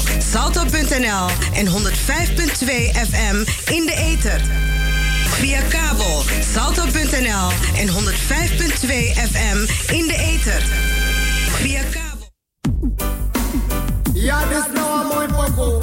salto.nl en 105.2 FM in de ether. Via kabel salto.nl en 105.2 FM in de ether. Via kabel. Ja, dit is nou een mooi pokoe.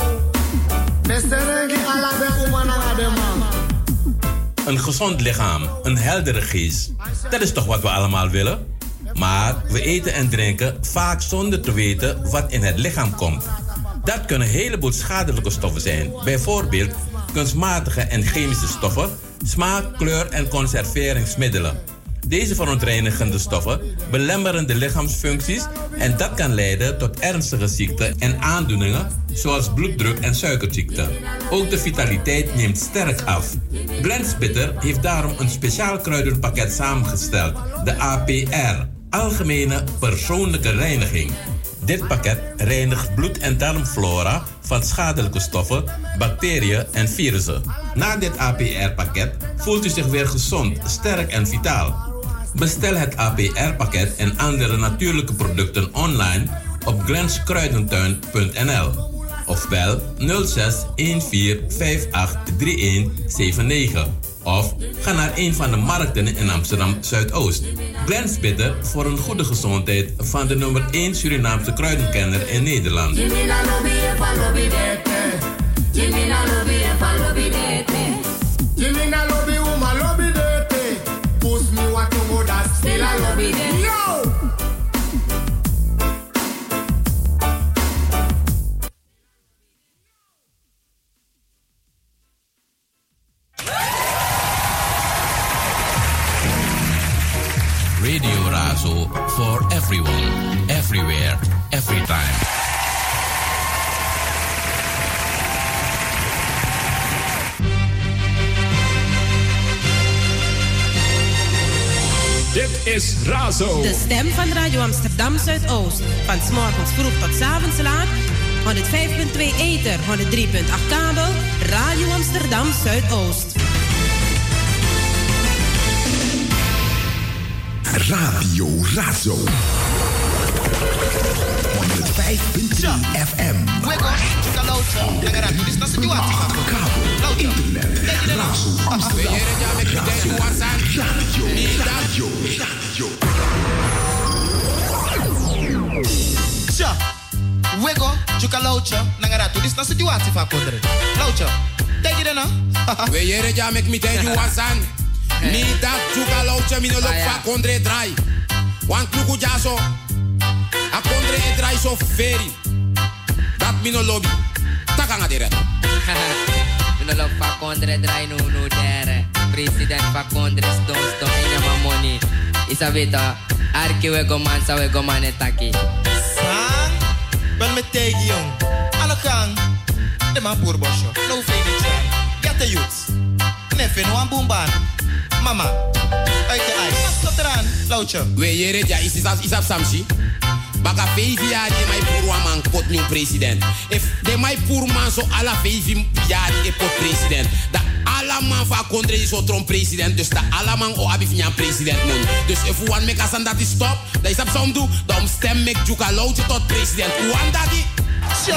Een gezond lichaam, een heldere geest. Dat is toch wat we allemaal willen? Maar we eten en drinken vaak zonder te weten wat in het lichaam komt. Dat kunnen een heleboel schadelijke stoffen zijn. Bijvoorbeeld kunstmatige en chemische stoffen, smaak, kleur en conserveringsmiddelen. Deze verontreinigende stoffen belemmeren de lichaamsfuncties en dat kan leiden tot ernstige ziekten en aandoeningen zoals bloeddruk en suikerziekte. Ook de vitaliteit neemt sterk af. Blendspitter heeft daarom een speciaal kruidenpakket samengesteld, de APR, Algemene Persoonlijke Reiniging. Dit pakket reinigt bloed- en darmflora van schadelijke stoffen, bacteriën en virussen. Na dit APR-pakket voelt u zich weer gezond, sterk en vitaal. Bestel het APR-pakket en andere natuurlijke producten online op glenskruidentuin.nl of bel 06 14 58 3179 of ga naar een van de markten in Amsterdam Zuidoost. Blendspitter voor een goede gezondheid van de nummer 1 Surinaamse kruidenkenner in Nederland. Radio Razo for everyone, everywhere, every time. Dit is Razo. De stem van Radio Amsterdam Zuidoost. Van 's morgens vroeg tot 's avonds laat. 105.2 ether, 103.8 kabel. Radio Amsterdam Zuidoost. Radio Razo. 105.3 FM. Kabel, internet, Razo Amsterdam. Radio. Tja, wego, juka laucha, nangaratu, dis na situatie van kondre. Laucha, take it na. We jere ja mek mi te ju wasan. Mi tak juka laucha mi no lok fa kondre drai. Wan kluku jaso. A kondre drai so feri. Dat mi no lobby. Takanga dire. Mi no lok fa kondre drai no dere. President fa kondre ston en yama money. Isabeta, arki wego man sa wego man etaki. Sang, ben met tegi jong. Ano kang, de man poor bosho. No fake chan. Get the youths. Neffen wan boomban. Mama, uit de ijs. Stop eraan, Laucha. We jere ja isap samsi. Baka 5 jaar de mai poor man pot nieuw president. If de mai poor man so ala 5 jaar de pot president. Da ala man va kondre is so tron president. Dus da ala man o abi finyan president mon. Dus if we want make us and that is stop. Da isap som do. Da stem make Juka Laucha tot president. Wan dat die? Sure.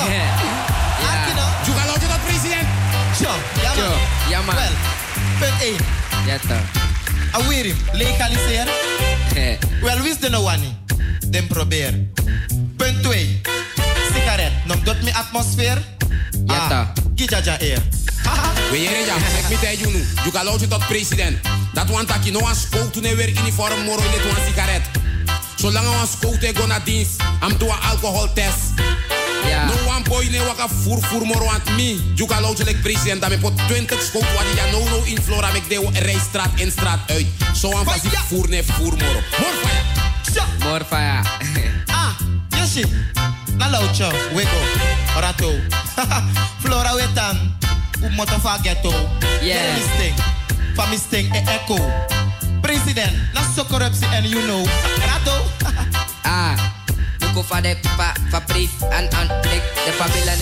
Juka Laucha tot president. Sure. Ja man. Wel, punt 1. Ja toch. Awirim, legaliseren. Wel, wist de no wani. Den probeer. Punt 2. Sigaret, nog dot mi atmosfeer. Ja toch. Gijaja air. We jere ja, ik mi te junu. Juka Laucha tot president. Dat want dat je no as scout ne weer uniform moro in het wan sigaret. Zolang we scout e go na dienst, am doa alcohol test. Ja. No one boy ne waka fur moro want me. Juka Laucha like president, dat me pot 20 scout wat ja no in Flora mek de rijstraat in straat uit. Zo aan vast voer ne voer moro. Morfaya. Morfaya. Yoshi. Na Laucha, wego. Rato. Flora wetan. Moto fa ghetto. Yeah. Fa mistake e echo. President, na so corruptie and you know. Rato. Luko fa de fa brief and de Babylon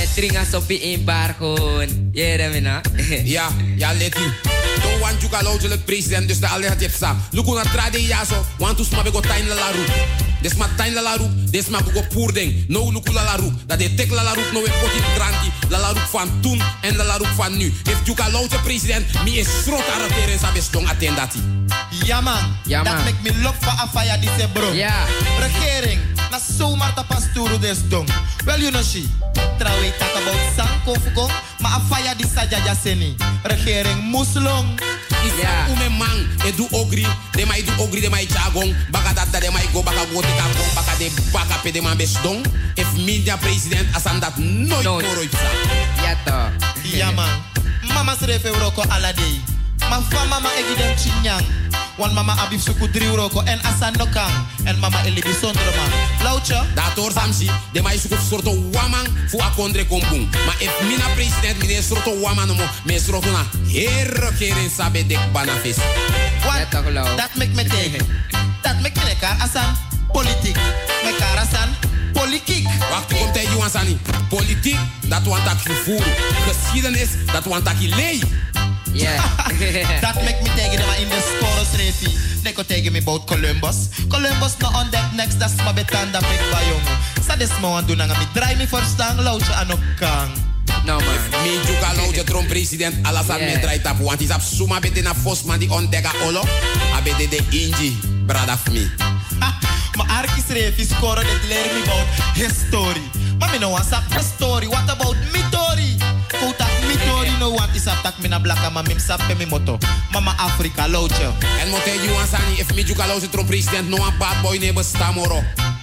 tringa sopi in bar gewoon. Jere mina. Ja, let u. Don't want you to the president, dus de alle had je psa. Look hoe na trade ja zo, want to smabe go tain la roep. Des ma tain la roep, des ma go poerding. No look la roep, dat de tek la roep no we poti granti. La roep van toen en la roep van nu. If you to the president, me is strot arroteren sa bestong attendati. Ja man, dat make me love for afaya dise bro. Ja. Regering, na zomaar ta pasturu des dong. Well you know she, trouwe talk about sanko fugo, ma afaya di sajaja seni. Regering muslong. Ja. Ume man, do ogri, de mai do ogri, de mai chagong, baka dat de mai go, baka go te kagong, baka de baka pe de man bestong. If media president asan dat nooit nooit ja toch. Ja man, mama srefe roko aladei. Ma fa mama egidem chinyang. Wan mama abif suku 3 roko en asan nokang. En mama elibi sondroma. Laucha? Dator samsi, de mai suku sorto wamang fu akondre kompung. Ma if mina president mine sorto waman mo, me sorto na hero keren sabe dek banafis. What? Dat make me tegen. Dat make me nekar asan politiek. Mekar asan politiek. Wacht, kom tegen jou ansani. Politiek, dat want ik vervoer. Geschiedenis, dat want ik leef. Yeah. Dat make me tegen them in the score refi. Neko tegen me about Columbus. Columbus no on that next, that's my betanda big bayong. Sa des mo an dunanga mi dry me first stang loutje anokang. No man. Me juga loutje tron president alasan me dry tap. Want is ap suma bete na fosman di on dega olo. Abede de inji, brada of me. Ma arkis refi score that leer me about history. Maar me no want sap the story. What about Mitori? Koutak Mitori no want is tak me na blaka ma mim sap me moto. Mama Afrika loutje. En mote you want sani if me juga loutje tron president no one bad boy ne bestamoro.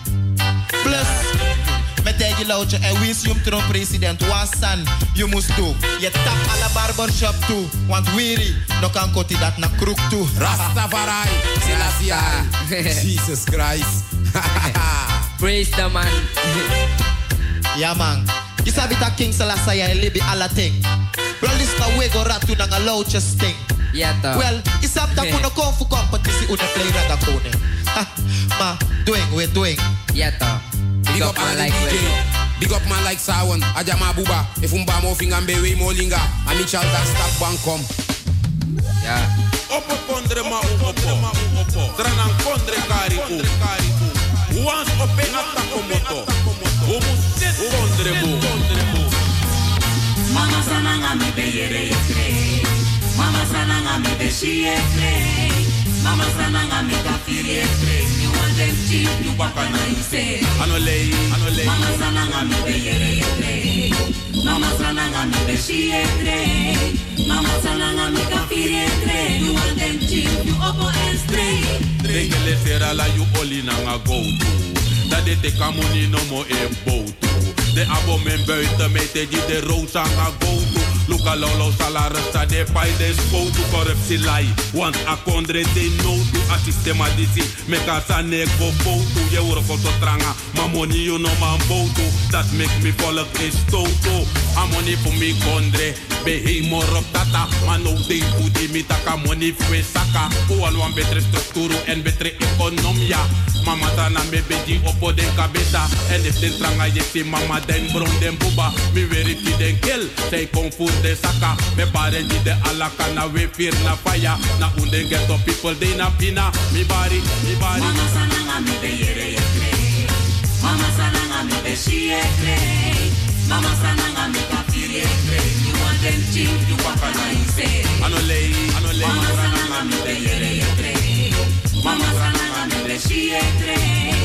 Plus met tegen loutje en wins je tron president wasan you must do. Je tap alla barbershop toe. Want weary no kan koti dat na kroek toe. Rastafari, Selassie, Jesus Christ. Praise the man. Ja man. Je sabi dat King Selassie en libi alla ting. Well this na we go ratu na loutje sting. Ja toch. Well, is up dat kuno kon voor competitie une play raga kone. Ma doing. Ja toch. Big up man like DJ. Big up man like Sawan. Ajama Buba. If mo finga mbewe molinga. Ami chalda stap bankom. Ja. Opo pondre ma opo. Tranan kondre kari u. Once open up komoto. Omo set pondre bu. Mama sananga mi be yere yekre. Mama sananga mi be shi yekre. Mama sananga mi kafiri yekre. You want them cheap, you baka na you say. Anolei. Mama sananga mi be yere yekre. Mama sananga mi be shi yekre. Mama sananga mi kafiri yekre. You want them cheap, you opo and straight. Regele serala you oli nanga go to. Dat de te kamoni no mo e boto. De abomen buiten met de rosa ga go to. Luka lolo salaris sa de pai de spotu corruptie lai. Want a kondre de no to a sistema disi. Meka sa nego foto. Je hoor ko to tranga. Ma money you no man boto. That make me volk is toto. A money for me kondre. Behe morop tata. Ma no de budi mi taka money fwe saka. Oan wan betre structuro en betre economia. Mama tana me beji opo den kabeta. En if den tranga je si mama den bron den buba. Mi veriti den kill. Say kung fu de saka. Me parenti de alaka na we fear na fire. Na unden ghetto people de na pina. Mi bari. Mama sananga mi be yere yekre. Mama sananga mi be shi yekre. Mama sananga mi kafiri yekre. You want them cheap, you waka na you say. Anolei. Mama sananga mi be yere yekre. Mama sananga mi be shi yekre.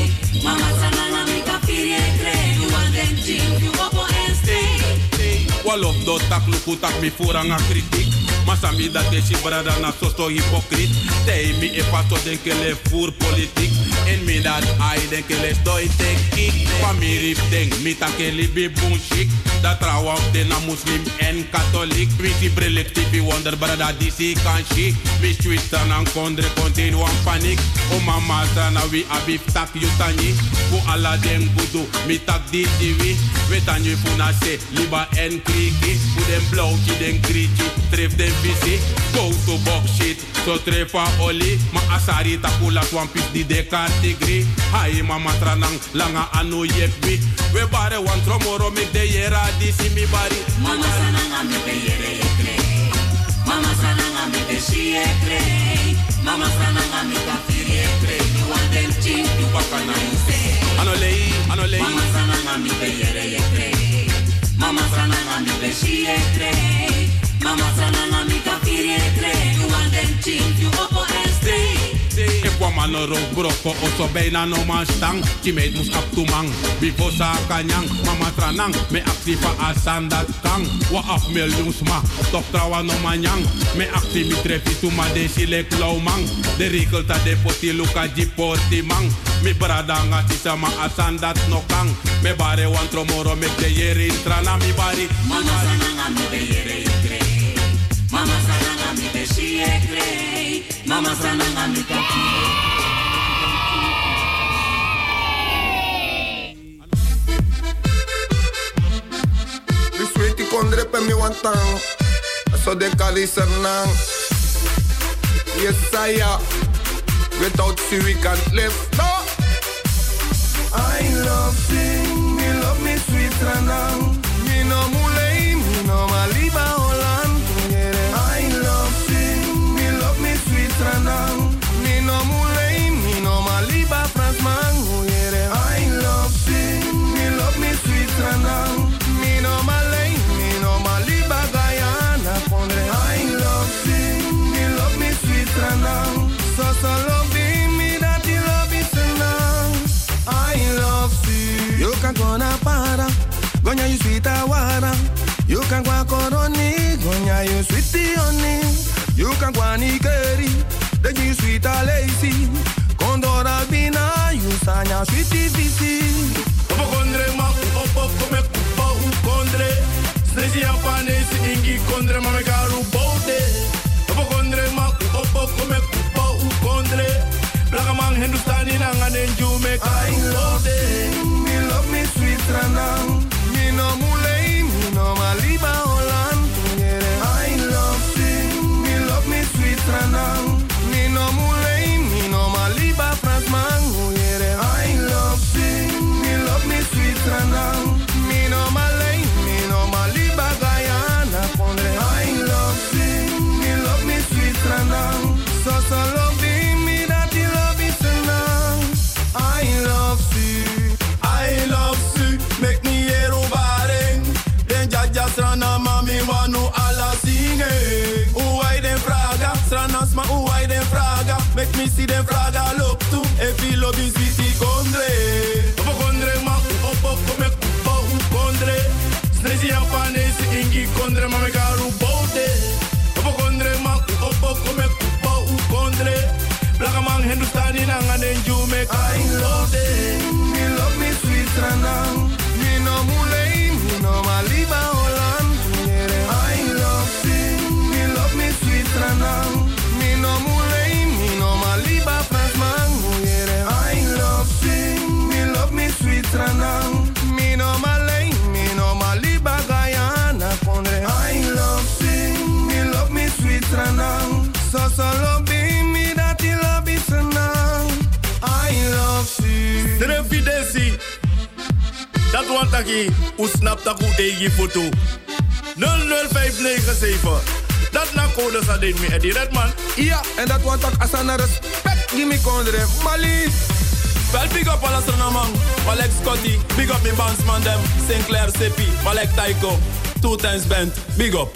Mama sananga mi kafiri yekre. You want them cheap, you opo and stay. Walof do tak luku tak mi furanga kritik. Masami dat de brada na sosto hypocrite. Tei mi e pato den kele fur politik. En mi dat ai den kele stoi tek ik. Famiri den mi takeli bi bunshik. Dat trawa de na muslim en katholiek. Wisi prelectivi wonder brada disi kan shik. Mi twista nan kondre continu an panik. O mama sana wi abif tak yutani. Fu ala den budu mi tak di TV. Wetanyu funa se liba en kriki. Fu den blauwtje den kriki. Tref den go to box shit, so trefa oli, ma asari tapula swampis di dekar degree. Hai mama tranang langa anu yekbi. We bare wan tromoro make de yera disi mi bari. Mama sananga me be yere yekre. Mama sananga me be shi yekre. Mama sananga me kafiri yekre. You want them cheap, you bakana yuse. Anolei. Mama sananga me be yere yekre. Mama sananga me be shi yekre. Mama sananga me kafiri yekre. You want them cheap, you opo and stay. Ik kwam aan een rookbrokko, osso bijna no man stang. Die meid moest op toe man. Bifo sa kanyang, mama tranang. Me actie van asan dat kang. Wa af miljoens ma, toch trouwa no manyang. Me actie mi trefi tu ma de silek low man. De regelta de poti luka di porti man. Mi brada nga tisa ma asan dat no kang. Me bare wan tromoro me de yeri trana mi bari. Mama sananga mi be yere yekre. Mama sananga mi be shi yekre. Mama sananga mi kafiri. Mi sweetie kondre pe mi wantang. So de kali sernang. Yes, saya. Without you we can't live. No. I love sing, me love me sweet ranang. Me no mulei, me no maliba Holland. I love sing, me love me sweet ranang. Me no mulei, me no maliba Fransman. I love sing, me love me sweet ranang. Me no malay, me no maliba Guyana. I love sing, me love me sweet ranang. So love me that you love me senang. I love you. You can go na para, gonya you sweet awara. You can go koroni, gonya you sweetie honey. You can go nikeri, then you sweet a lazy. Condora bina, you sanya sweetie visi. Opo kondre ma, opo come kupa u kondre. Snezi japanese ingi kondre ma me karu bote. Opo kondre ma, opo come kupa u kondre. Blaga man Hindustani nanga nenju me karu bote. Me love me sweet ranang. Me no mulei, me no maliba Holland. I love sing, me love me sweet ranang. Me no mulei, me no maliba Fransman. I love sing, me love me sweet ranang. Me no malay, me no maliba Guyana. I love sing, me love me sweet ranang. So love me that you love me senang. I love you. I love you, make me hear overring. Den jaja strana mami wanu ala singing. Uwai den fraga, strana sma uwai den fraga. Make me see den fraga look to. If you love me sweetie kondre. Opo kondre ma, opo kome kupa u kondre. Snezi japanese ingi kondre ma me karu bote. Opo kondre ma, opo kome kupa u kondre. Blaga man Hindustani nanga nenju me karu bote. Me love me sweet ranang. Me no mulei, me no maliba Holland. I love sing, me love me sweet ranang. Me no mulei, me no maliba Fransman. I love sing, me love me sweet ranang. Me no malay, me no maliba Guyana. I love sing, me love me sweet ranang. So love me that you love me senang. I love you. Trefi desi. Dat want taki. U snap taku egi foto. 00597. Dat na code sa den mi Eddie Redman. Ja, en dat want ik asana respect die me kondre. Mali. Well, big up all asana man. Alex Scotty. Big up me bandsman them. Sinclair Seppi. Malek Taiko. 2 times bent. Big up.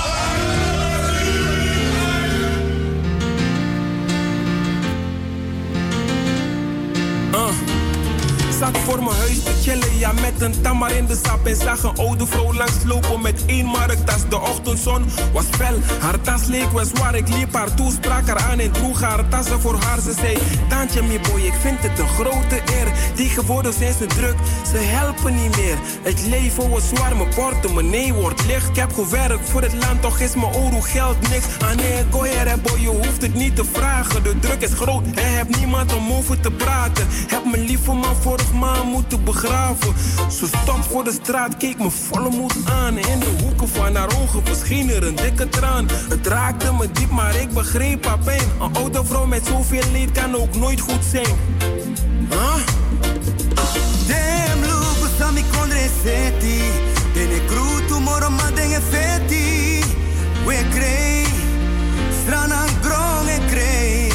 Zat voor mijn huis te chillen, ja met een tamar in de sap. En zag een oude vrouw langslopen met 1 marktas. De ochtendzon was fel, haar tas leek wel zwaar. Ik liep haar toe, sprak haar aan en droeg haar tassen voor haar. Ze zei, Tantje mi boy, ik vind het een grote eer. Tegenwoordig zijn ze druk, ze helpen niet meer. Het leven wordt zwaar, mijn portemonnee wordt licht. Ik heb gewerkt voor het land, toch is mijn ouro geld niks. Ah nee, go ahead boy, je hoeft het niet te vragen. De druk is groot en heb niemand om over te praten. Heb mijn lieve man vorig maand moeten begraven. Ze stopt voor de straat, keek me volle moed aan. In de hoeken van haar ogen verscheen er een dikke traan. Het raakte me diep, maar ik begreep haar pijn. Een oude vrouw met zoveel leed kan ook nooit goed zijn. Dem lugu sami kondre seti. Dene kru tomorrow ma denge feti. We krei. Strana grong e krei.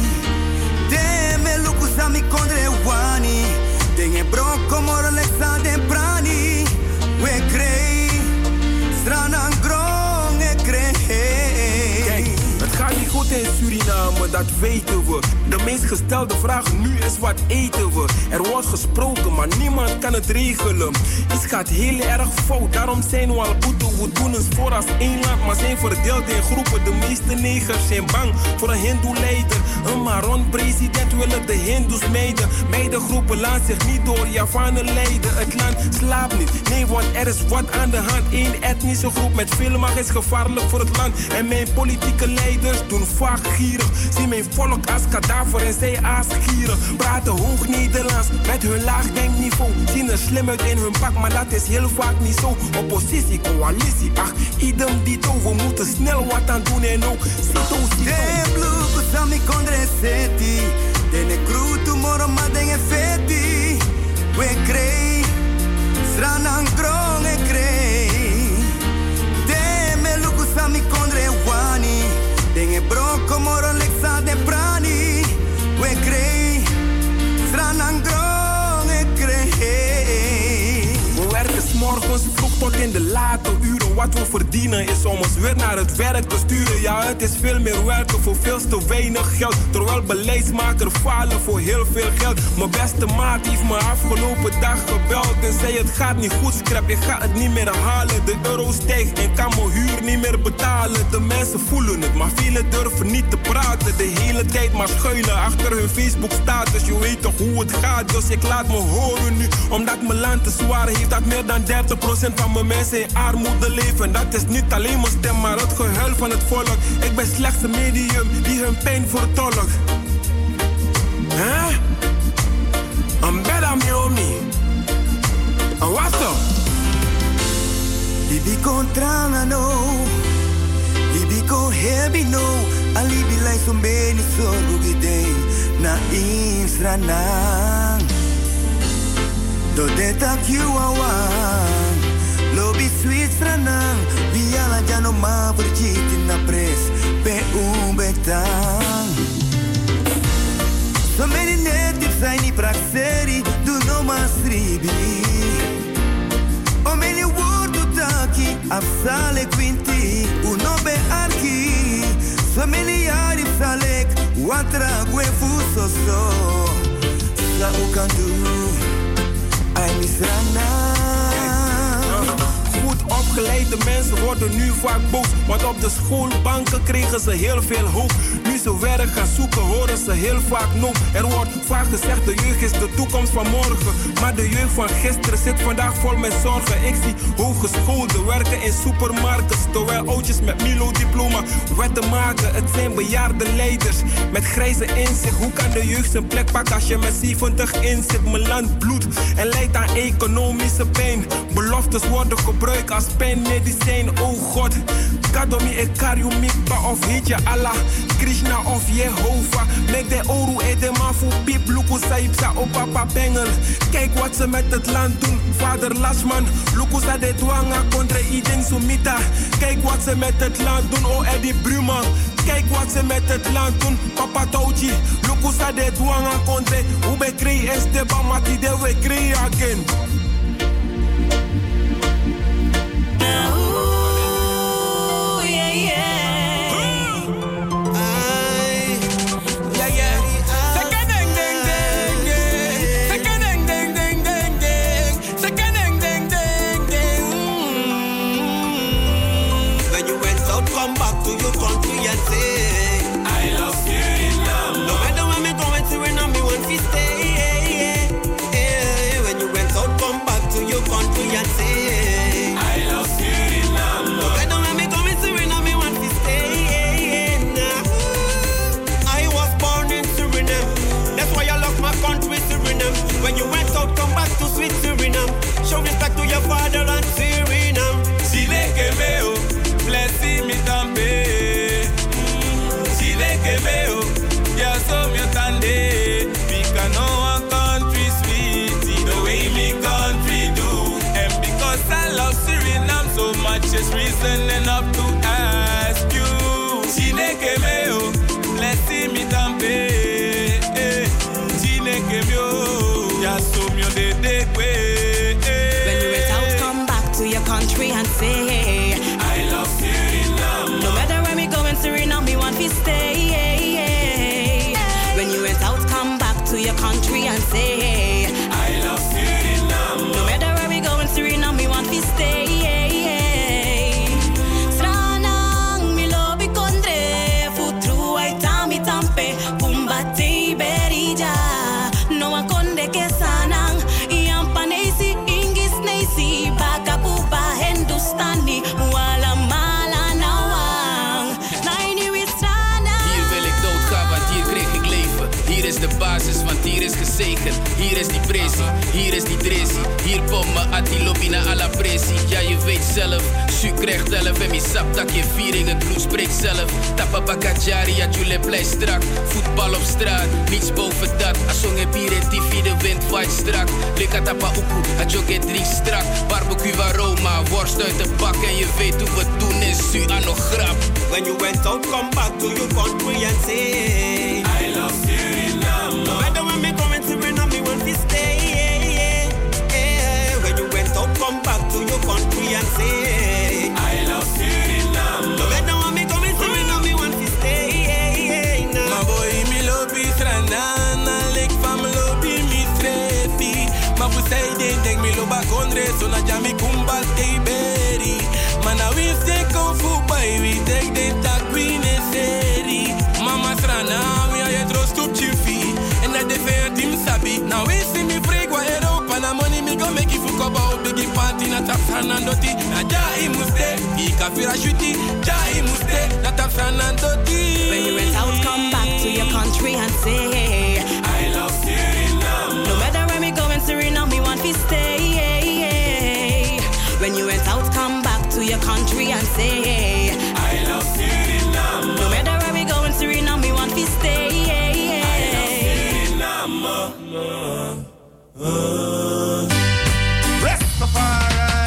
Dem lugu sami kondre wani. Denge broko moro leksa den prani. We krei. Strana grong e krei. Kijk, het gaat niet goed in Suriname, dat weten we. De meest gestelde vraag nu is wat eten we. Er wordt gesproken, maar niemand kan het regelen. Iets gaat heel erg fout, daarom zijn we al boete. We doen ons voor als één land, maar zijn verdeeld in groepen. De meeste negers zijn bang voor een hindoe-leider. Een Maron-president willen de hindoes mijden. Beide groepen laten zich niet door Javanen leiden. Het land slaapt niet, nee, want er is wat aan de hand. Eén etnische groep met veel macht is gevaarlijk voor het land. En mijn politieke leiders doen vaak gierig. Zie mijn volk als kadaver en zij als gieren. Praten hoog Nederlands met hun laag denkniveau. Zien er slim uit in hun pak, maar dat is heel vaak niet zo. Oppositie, coalitie, ach, idem dito. We moeten snel wat aan doen en ook sito. De blue kusami kondre seti. Dene kru tomorrow ma denge feti. We krei. Stranan grong e krei. De melu kusami kondre wani. Denge broko moro leksa de prani. We krei. Stranan grong e krei. We werken 's morgens vroeg tot in de late uren. Wat we verdienen is om ons weer naar het werk te sturen. Ja, het is veel meer werken voor veel te weinig geld. Terwijl beleidsmakers falen voor heel veel geld. Mijn beste maat heeft me afgelopen dag gebeld en zei het gaat niet goed, scrap, je gaat het niet meer halen. De euro stijgt en kan mijn huur niet meer betalen. De mensen voelen het, maar velen durven niet te praten. De hele tijd maar schuilen achter hun Facebook status. Je weet toch hoe het gaat, dus ik laat me horen nu. Omdat mijn land te zwaar heeft, dat meer dan 30% van mijn mensen in armoede leven. Dat is niet alleen mijn stem, maar het gehuil van het volk. Ik ben slechts een medium die hun pijn vertolkt. Huh? I'm better me on me. And what's up? Libi contrana no. Libi con heavy no. Alibi lai sombeni sorgo gidei. Na insranang. Do deta kiwawan. Lobby sweet stranang. Biala jano ma verjiti na pres. Pe betang. So many natives zijn niet praxeri. Do no mas ribi. O many word to taki. Afsale quinti. Uno be arki. So many yari salek. Watra guefuso so. Sa u kan do. I misrana. Goed opgeleide mensen worden nu vaak boos. Want op de schoolbanken kregen ze heel veel hoop. Nu ze werk gaan zoeken horen ze heel vaak no. Er wordt vaak gezegd de jeugd is de toekomst van morgen. Maar de jeugd van gisteren zit vandaag vol met zorgen. Ik zie hogeschoolden werken in supermarkten. Terwijl oudjes met Milo-diploma wetten maken. Het zijn bejaarde leiders met grijze inzicht. Hoe kan de jeugd zijn plek pakken als je met 70 in zit? Mijn land bloedt en leidt aan economische pijn. Beloftes worden gebruikt als pijnmedicijn. Oh God, Kadomi e Karyumikba of heet je Allah, Krishna of Jehovah. Mek de oru e de mafu pip luku saipsa o papa bengel. Kijk wat ze met het land doen, vader Lasman. Luku sa de dwanga kontre ideng sumita. Kijk wat ze met het land doen, oh Eddie Bruma. Kijk wat ze met het land doen, papa Touchi. Luku sa de dwanga kontre ube krei es de bamati de we krei again. Come Suriname, so much is reason enough to ask you. Chineke meo, blessing me tampe. Chineke meo, ya somyo de dekwe. When you went out, come back to your country and say, I love Suriname. No matter where we go in Suriname, we want to stay. When you went out, come back to your country and say, I love Suriname. No matter where we go in Suriname, we want to stay. Stranang mi lobi kondre, futru ay tami tampe, pumbate berija, no akonde ke sanang, iampanesi ingis nesi, bagabuba Hindustani, wala mala nawang, naini wi stranang. Hier wil ik doodgaan, want hier kreeg ik leven. Hier is de basis, want hier is gezegend. Hier is die pressie, hier is die dressie. Hier pomp me ati lobby na alla pressie. Ja, je weet zelf, su krijgt 11 en mi sap tak je viering. Het bloed spreekt zelf. Tappa bakajari, ja, jule blij strak. Voetbal op straat, niets boven dat. Asong en bier en TV, de wind waait strak. Lika tappa uku, a jogge 3 strak. Barbecue aroma, worst uit de bak. En je weet hoe we doen is su aan nog grap. When you went out, come back to your country and say, I love Suriname. No matter when me come in Suriname, me want to stay. When you went out, come back to your country and say, I love Suriname. No matter when me come in Suriname, me want to stay. My boy, me lobby stranana, lek fam lobby mi trefi. Ma fu say de denk me loba kondre, so na jami kumbal te beri. Mana we stay kung fu boy, we take the tak we necessary. Mama strana, we are yet roast up chifi. And I defend him sabi. Now we see me break wa Europa, na money me go make you fuck about biggie party na tap sanandoti. Na jai muste, I kafira shuti, jai muste, na tap sanandoti. When you went out, come back to your country and say, I love Suriname. No matter where we go in Suriname, we want to stay. When you went out, come back to your country and say, I love Suriname. No matter where we go in Suriname, we want to stay. I love Suriname. Rastafari.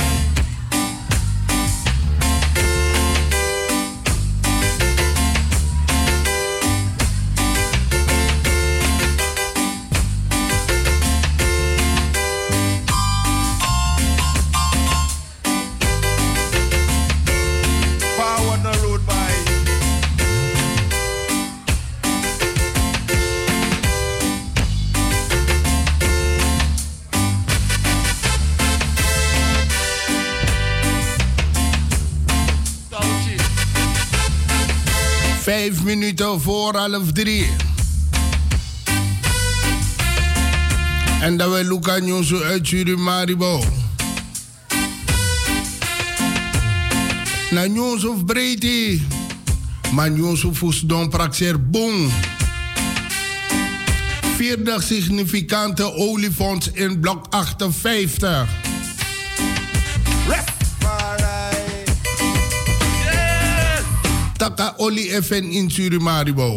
Forward the road by. Vijf minuten voor 2:30. En dat we Luca Nyonso uit Surimaribo. Na Nyonso of Breiti. Maar Nyonso Fusdon Praxer Boom. 40 significante oliefonds in blok 58. Taka olie FN in Surimaribo.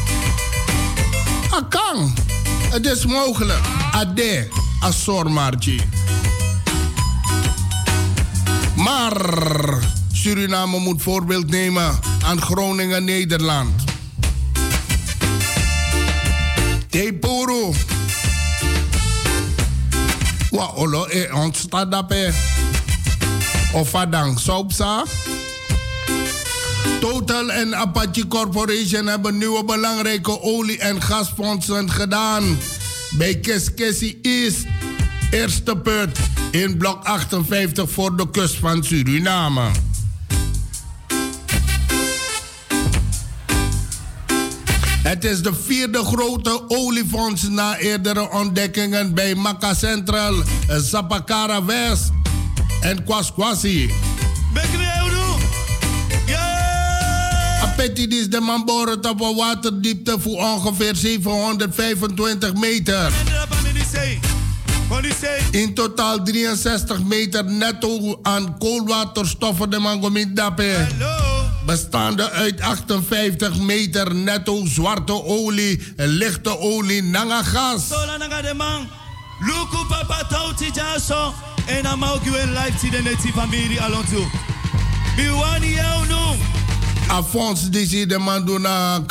Akang. Het is mogelijk. Ade. Assormarchi. Maar Suriname moet voorbeeld nemen aan Groningen, Nederland. Teporo. Wa olo e ontstadape. Of adang soupsa. Total en Apache Corporation hebben nieuwe belangrijke olie- en gasfondsen gedaan. Bij Keskesi East, eerste put in blok 58 voor de kust van Suriname. Het is de 4e grote oliefonds na eerdere ontdekkingen bij Maka Central, Sapakara West en Kwaskwasi. Petit is de man boren op een waterdiepte voor ongeveer 725 meter. In totaal 63 meter netto aan koolwaterstoffen de mangomindape. Bestaande uit 58 meter netto zwarte olie en lichte olie nangagas. En dan mag je een live zien en het zien van Mary Alonso. Biwani jou no. Afons die de man doen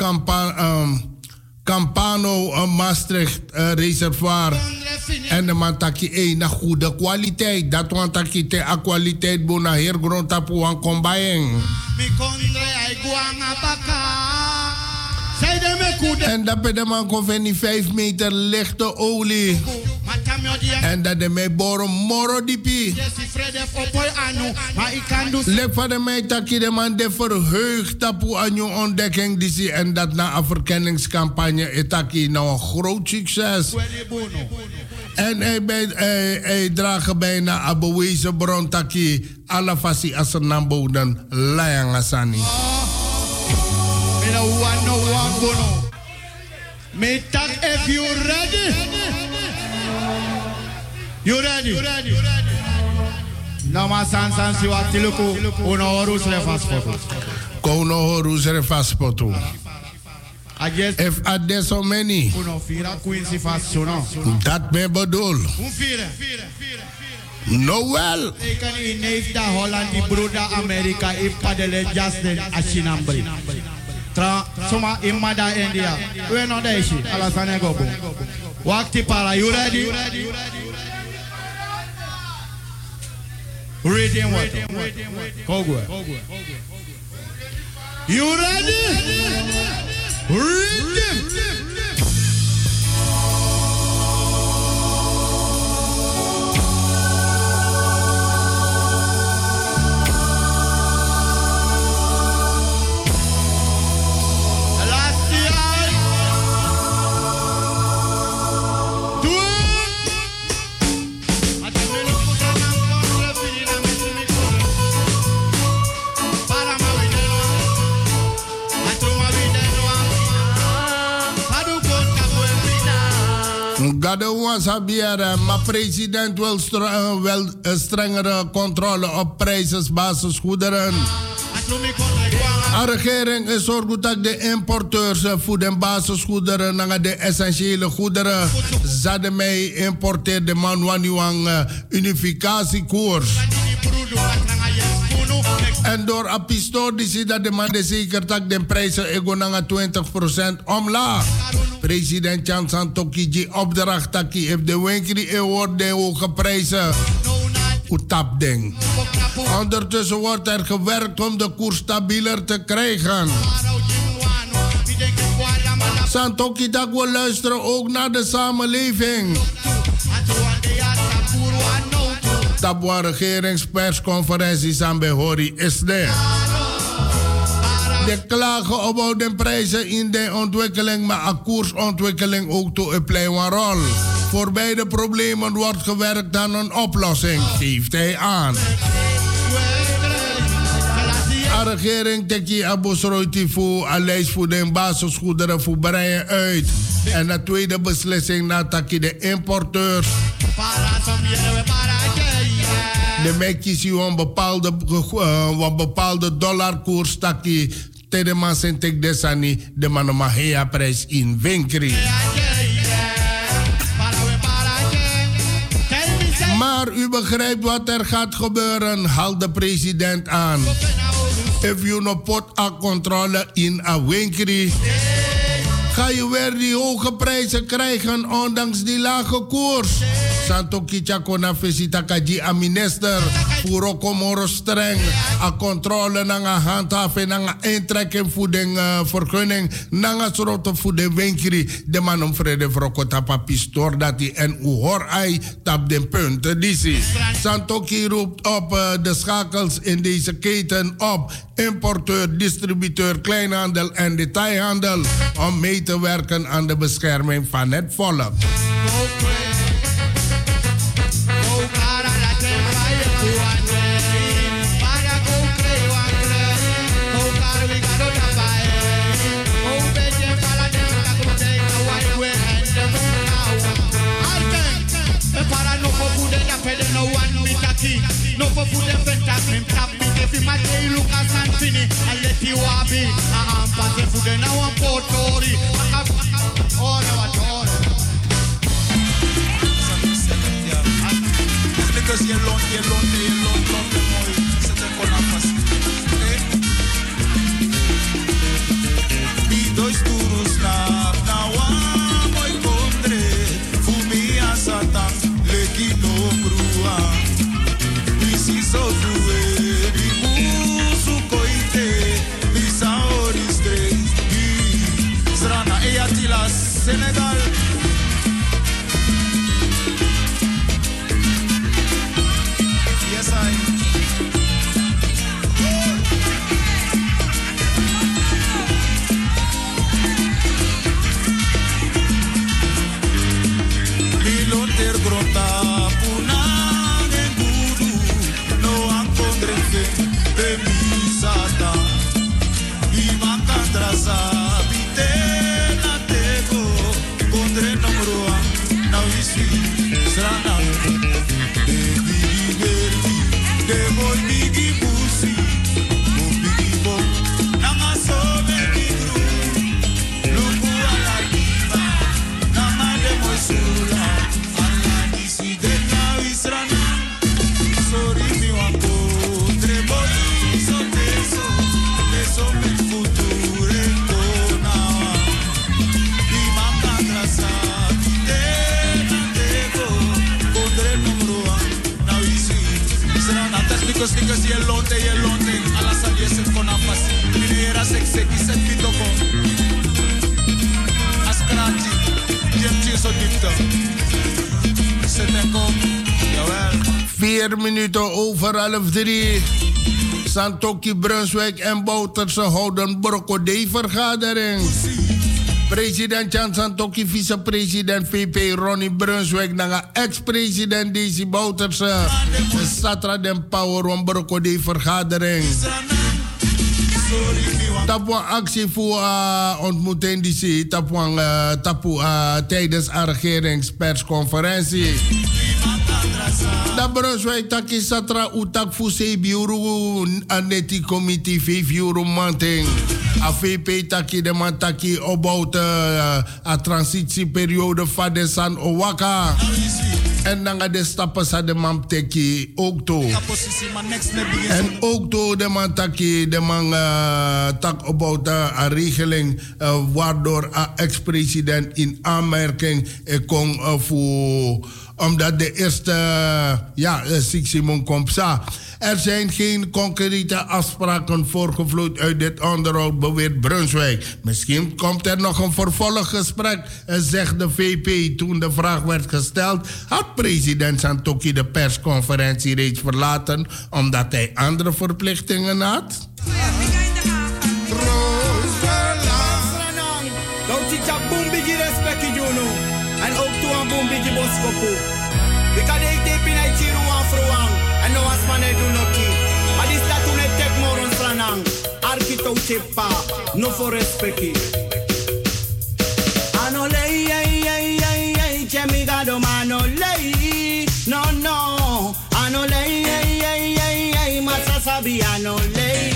Campano Maastricht reservoir. En de man taki na goede kwaliteit. Dat want taki te a kwaliteit bona heer grond tapu aan kombayeng. Mi kondre ay guanga baka. En dat bij de man kon 5 meter lichte olie. En dat de mij boren moro dipi. Lek van de mij taki de man de verheugd tapu aan je ontdekking disi. En dat na een verkenningscampagne etaki nou een groot succes. En hij draagt bijna een bewezen bron taki. Alla fasi as een namboden layang asani. No one bono. Me tak if you ready. You ready? No ma san si wakti luku. Uno horus le faspoto. Kono horus le faspoto. If ade so many. Uno fira quincy fassono. Dat me bedoel. No well. Ik kan in neefda Holland die broeder Amerika in padele Justin Ashinambri. Soma imada India. We no deishi. Alasane gobo. Wakti para. You ready? Reading what? Kogwe. You ready? Reading. Gado was habieren, maar president wil strengere controle op prijzen basisgoederen. De regering is zorgt dat de importeurs voor de basisgoederen naar de essentiële goederen. Zademei importeert de man waniwang unificatiekoers. En door een pistool die ziet dat de man de zeker dat de prijzen egonanga 20% omlaag. President Chan Santokiji opdracht taki heeft de winkri wordt de hoge prijzen utap ding. Ondertussen wordt er gewerkt om de koers stabieler te krijgen. Santoki dat we luisteren ook naar de samenleving. Tabwa regeringspersconferenties aan Behori is er. De klagen over de prijzen in de ontwikkeling, maar een koersontwikkeling ook toe een rol. Voor beide problemen wordt gewerkt aan een oplossing, geeft hij aan. De regering teki abosroiti voor een lijst voor de basisgoederen voor breien uit. En de tweede beslissing na taki de importeurs. De mij kiezen een bepaalde dollarkoers taki. De man sentek desani de man ma hea prijs in winkri. Maar u begrijpt wat er gaat gebeuren, haalt de president aan. If you no pot a controle in a winkri, ga je weer die hoge prijzen krijgen ondanks die lage koers. Santo Kichako na visita kaji a minister voor Komoro streng a controle nanga handhaven nanga intrekken voor de vergunning nanga sroto voor de winkri de man om vrede vrokota papistor dat die en u hoor ai tap de punten die Santo Ki roept op de schakels in deze keten op importeur, distributeur, kleinhandel en detailhandel om mee te werken aan de bescherming van het volk. No for food and ventas, me tap me if you might say look at Santini and let you wabi. I'm passing food and now I'm Portori. Oh, no, I don't. Dois turnos na moi condre, fumi a satan, leki no brua. Preciso doer, bibusu coite, bisa oriste, Srana e Atila, Senegal. Yes, I. Ter grota punang en gudu no ankondrete de misata y makandrasa bite na tego kondre nomroa na wisi srana de bigi de boy bigi busi mo bigi bo nanga so bigi gru lupu ala diva nanga de moisula. Sneakers yelonte alla saliese con apas minera sexe se pito con askrati jemti so dikta setenko jawel 4 minuten over 12:30. Santoki, Brunswijk en Bouterse houden Broccodee-vergadering. President Jan Santoki, vicepresident VP Ronnie Brunswijk, nanga ex-president Daisy Bouterse. Satra den Power om Broccodee-vergadering. Tapuan actie voor ontmoeting die tapu tijdens de regeringspersconferentie. Da Brunswijk taki satra utak fu biuru aneti committee 5 euro manting. A VP taki de man taki about a transitieperiode van de San Owaka. En dan de stappen sa de man teki ook to. En ook to de man taki de man tak about a regeling waardoor a ex-president in aanmerking kon voor omdat de eerste Simon Kompsa. Er zijn geen concrete afspraken voorgevloeid uit dit onderhoud, beweert Brunswijk. Misschien komt er nog een vervolggesprek, zegt de VP. Toen de vraag werd gesteld, had president Santoki de persconferentie reeds verlaten omdat hij andere verplichtingen had. En ook toe aan boom bigi boskopo. We kan de tape in het chiru aan vrouwen. En no as man do noki. Maar die staat toen het tek moron franang. Arkito chepa, no for respecti. Anolei, chemigado manolei. No, no. Anolei, masasabi anolei.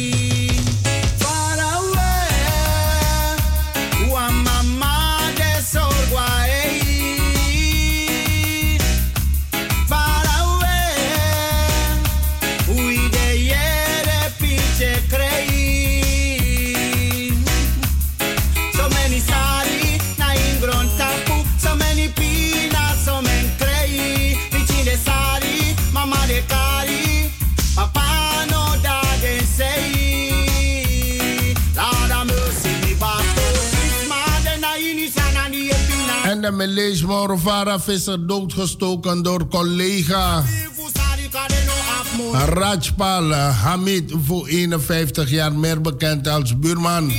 De Melees Morvara visser doodgestoken door collega Rajpal Hamid, voor 51 jaar, meer bekend als buurman.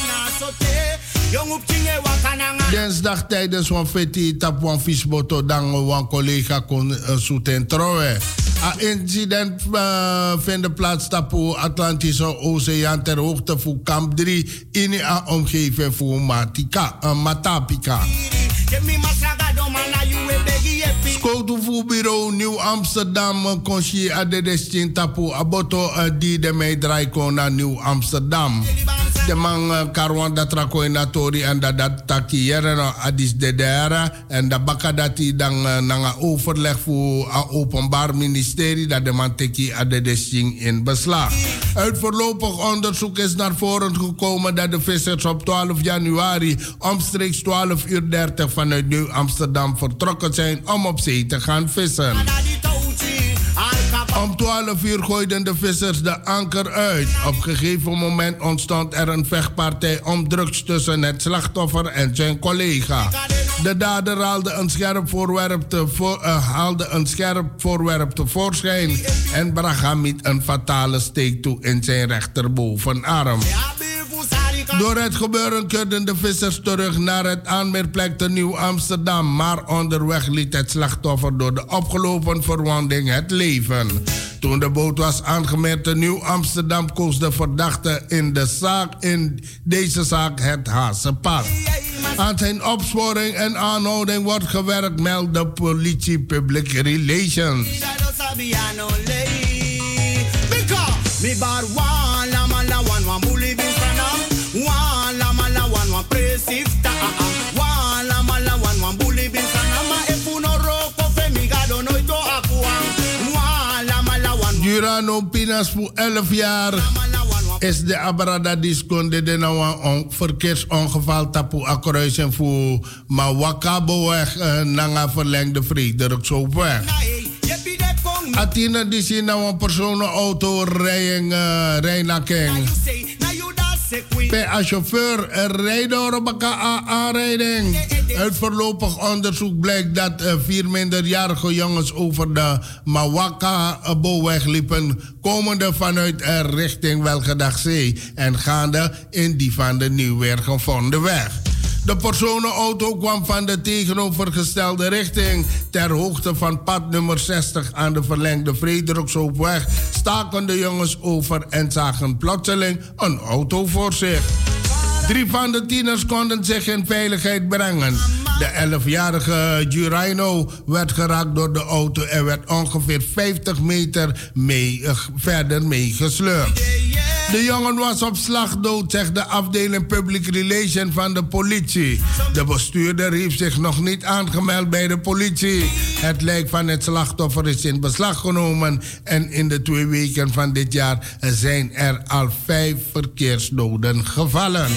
Dinsdag tijdens een feti tapuan visboto dan een collega kon zoeten trouwen. Een incident vindt plaats tapu Atlantische Oceaan ter hoogte van kamp 3 in de omgeving van Matapika. Schooltoevoerbureau Nieuw Amsterdam conchie a de destin tapu aboto die de mij draai kon naar Nieuw Amsterdam. De man Karwanda Trakoinatori en dat takiere adis de dera en de bakadati dan nanga overleg voor het Openbaar Ministerie dat de man teki ade desing in beslag. Uit voorlopig onderzoek is naar voren gekomen dat de vissers op 12 januari omstreeks 12:30 vanuit Nieuw-Amsterdam vertrokken zijn om op zee te gaan vissen. Om 12 uur gooiden de vissers de anker uit. Op een gegeven moment ontstond er een vechtpartij om drugs tussen het slachtoffer en zijn collega. De dader haalde een scherp voorwerp tevoorschijn en bracht hem met een fatale steek toe in zijn rechterbovenarm. Door het gebeuren keerden de vissers terug naar het aanmeerplek te Nieuw-Amsterdam, maar onderweg liet het slachtoffer door de opgelopen verwonding het leven. Toen de boot was aangemeerd te Nieuw-Amsterdam koos de verdachte in deze zaak het Hazenpad. Aan zijn opsporing en aanhouding wordt gewerkt, meldt de politie Public Relations. Durano Pinas voor 11 jaar is de Abrada Disconde de nou verkeersongeval tapu akruisen voor Mawakaboweg nanga verlengde Frederikshoofdweg. Atina die zien nou een personenauto rijden naar King. Per chauffeur rijden door elkaar aanrijding. Uit voorlopig onderzoek blijkt dat 4 minderjarige jongens over de Mawaka-boweg liepen, komende vanuit richting Welgedachzee en gaande in die van de Nieuwweer gevonden weg. De personenauto kwam van de tegenovergestelde richting. Ter hoogte van pad nummer 60 aan de verlengde Frederikshoofdweg staken de jongens over en zagen plotseling een auto voor zich. 3 van de tieners konden zich in veiligheid brengen. De 11-jarige Juraino werd geraakt door de auto en werd ongeveer 50 meter verder meegesleurd. De jongen was op slag dood, zegt de afdeling Public Relations van de politie. De bestuurder heeft zich nog niet aangemeld bij de politie. Het lijk van het slachtoffer is in beslag genomen en in de 2 weken van dit jaar zijn er al 5 verkeersdoden gevallen.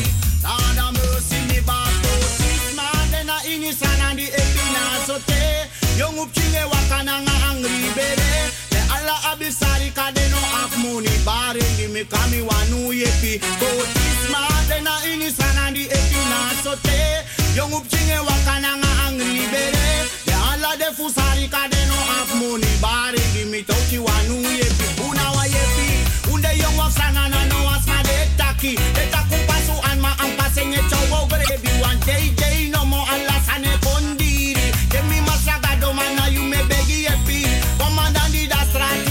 Abisari kadeno afmoni bare mi kami wanu yepi kotisma dena ini sanandi epina sote yong upchinge wakana nga angri bere de ala de fusari kadeno afmoni bare mi toki wanu yepi una wa yepi unde yong wafsana na no asma de taki de takupasu an ma an pasenye chowo brebi one day no mo alla sane kondiri de mi masaga do mana you me begi yepi komandandi da strati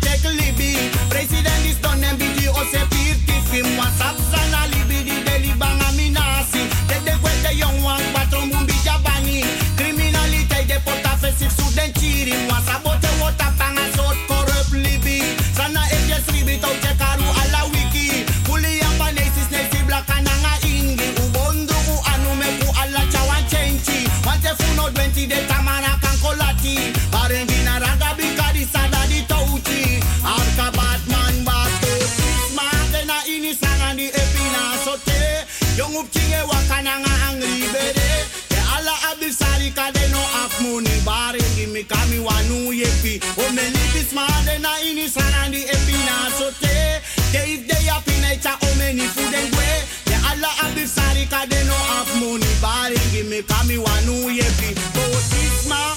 President is done and BD ose pirti film WhatsApp sana libidi deli banga minasi de kwete young one patron bumbi jabani criminality de porta fesif student cheating WhatsApp bote wota panga sort corrupt libi sana FS ribi tau chekaru ala wiki kuli apa nesis nesi blakananga ingi ubondu u anume ku ala chawan chenchi wante funo 20 de tamara kankolati barengina raga bikari sada di touchi arka batman bato smart na ini sanga di epina sote yong upchinge wakananga angri bere de ala abisari kadeno afmuni barengi mikami wanu yepi o meni smart na ini sanga di epina sote de if they apina cha o meni fudengwe de ala abisari kadeno afmuni barengi mikami wanu yepi o smart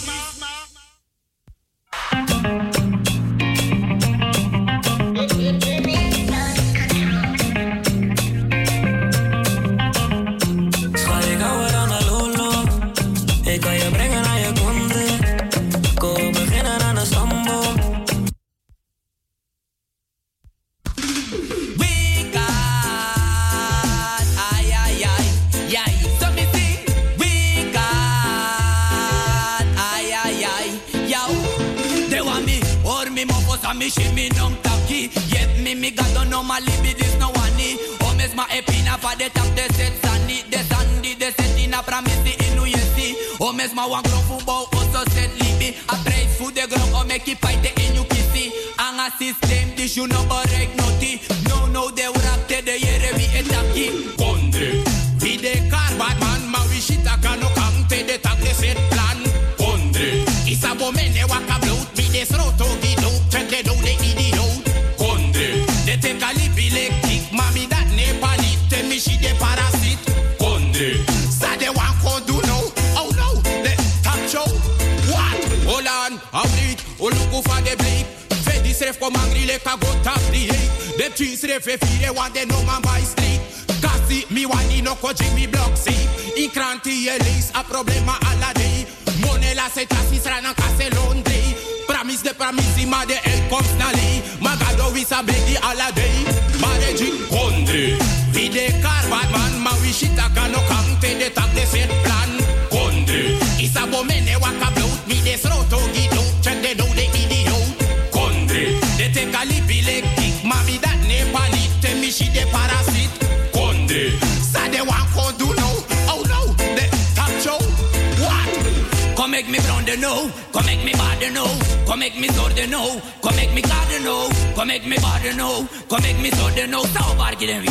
Me shimmy num taki, yep me got no normally be this no one. Oh miss my epina pa de tap de set sandi de set in a promise in New Year's. O mesma wan grow fu bow also set libi. A praise fu de grow o make it fight in you kissy. Anga system this you no barek noti. No de urakte de yere vi etaki. Kondre. Vi de car Batman ma we shita kano kante de tak de set plan. Kondre. Isa bo mene waka bloat mi de sroto gido. Chente do de idiot. Kondre. De te kalibi kick mami dat ne panik te mi shi de parasit. Kondre. Sa de wan kon do no. Oh no. De top show. What? Hold on. I'll read. O luku fa de bleep. Fe dis ref kom angri le ka go tap di hate. De cheese ref e fire wan de no man by street. Kasi mi wani no ko Jimmy Block see. In kranti elis a problema alla day. Monela se tasis rana kase Londre. Promise de promise ma de el constantly. Magado wis a begi alla day. Mareji Kondre. Vi de car Batman ma we shita kano kante de tak de set plan. Kondre. Isa bo mene waka bloat mi de sroto gido. Chende do de idiot. Kondre. De te kalibi kick mami dat ne panik te mi shi de parasit. Kondre. Sa de wan kon do no. Oh no. De top show. What? Come make me brown the know. Come make me bad the know. Come make me sword the know. Come make me god the know. Come make me bad the know. Come make me sword the know. Sao barki den